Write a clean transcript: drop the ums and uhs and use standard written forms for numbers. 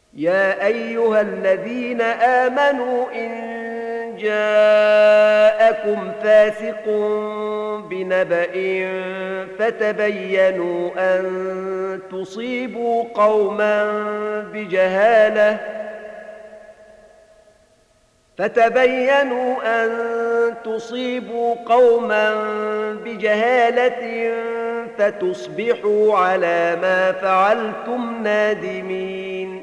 يا أيها الذين آمنوا إن جاءكم فاسق بنبأ فتبينوا أن تصيبوا قوما بجهالة فتصبحوا على ما فعلتم نادمين